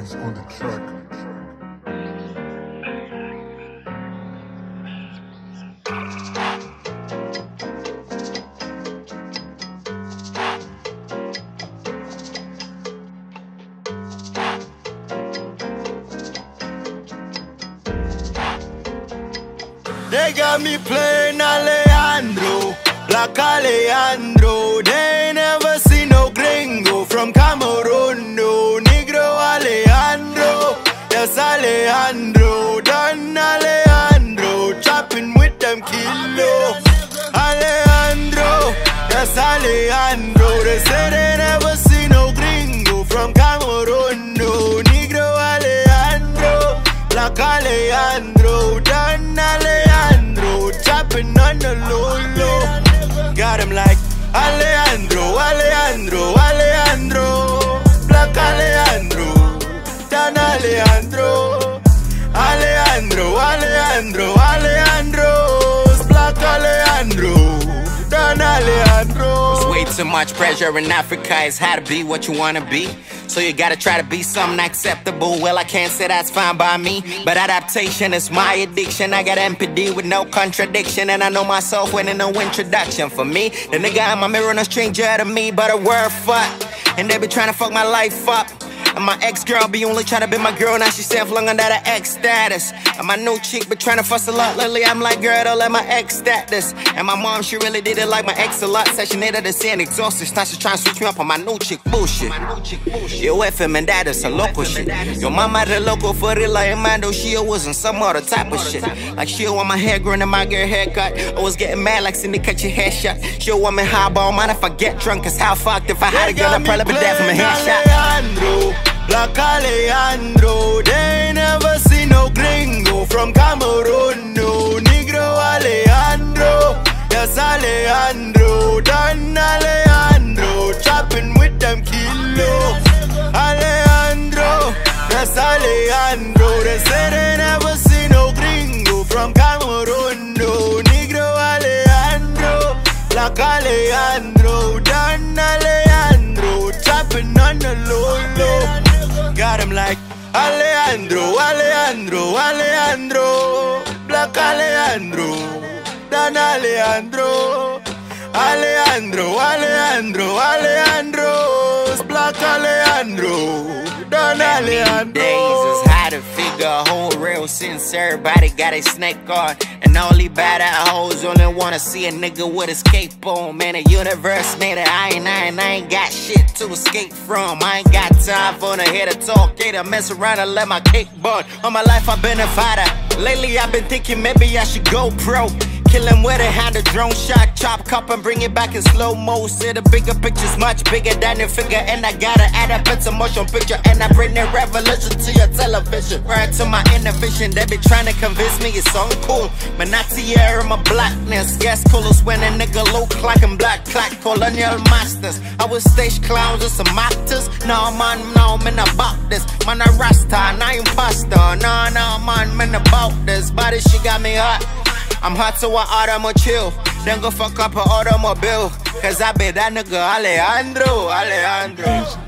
is on the track. They got me playing Alejandro, Black Alejandro. They never see no gringo from Cameroon, no Negro Alejandro. Yes, Alejandro, Don Alejandro, chopping with them kilo. Alejandro, yes, Alejandro. They say they never see no gringo from Cameroon, no Negro Alejandro, Black Alejandro, Don Alejandro, chopping on the low. Got him like Alejandro, Alejandro, Alejandro, Black Alejandro, Don Alejandro, Alejandro, Alejandro, Alejandro, Black Alejandro, Don Alejandro. It's way too much pressure in Africa. It's how to be what you wanna be. So you gotta try to be something acceptable. Well, I can't say that's fine by me, but adaptation is my addiction. I got MPD with no contradiction, and I know myself when in no introduction. For me, the nigga in my mirror no stranger to me, but a word fuck. And they be trying to fuck my life up. And my ex-girl be only trying to be my girl. Now she stand flung under the ex status. And my new chick be trying to fuss a lot lately. I'm like, girl, don't let my ex status. And my mom, she really did it like my ex a lot. Said she needed to see an exhausted. Now she trying to switch me up on my new chick bullshit. Yo, FM and that is a local shit. Yo, mama the local for real like Mando. She was in some other type of shit. Like she want my hair growing and my girl haircut. I was getting mad like Cindy cut your hair shot. She want me highball, mind if I get drunk. Cause how fucked if I had a girl, I'd probably be dead from a headshot. Black Alejandro, they never see no gringo from Cameroon, no Negro Alejandro, yes Alejandro, Don Alejandro, chopping with them kilo. Alejandro, yes Alejandro, they say they never see no gringo from Cameroon, no Negro Alejandro, Black Alejandro, Don Alejandro, chopping on the low. Got him like Alejandro, Alejandro, Alejandro, Black Alejandro, Don Alejandro, Alejandro, Alejandro, Alejandro, Black Alejandro, Don Alejandro. Days is how to figure a whole real since everybody got a snake on. And only bad hoes only wanna see a nigga with his cape on. Man, the universe made it. I ain't got shit to escape from. I ain't got time for the head to talk. Get to mess around and let my cake burn. All my life I've been a fighter. Lately I've been thinking maybe I should go pro. Kill him with a hand, a drone shot, chop cup and bring it back in slow-mo. Say the bigger picture's much bigger than your figure, and I gotta add up into motion picture, and I bring that revolution to your television. Right to my inner vision, they be trying to convince me it's uncool, but not to your my blackness. Yes, coolest when a nigga look like I'm black, clack, colonial masters. I was stage clowns and some actors. No man, about this. Man, a rasta, and I imposter. No man, about this. Body she got me hot. I'm hot so I order more chill. Then go fuck up an automobile. Cause I be that nigga Alejandro, Alejandro.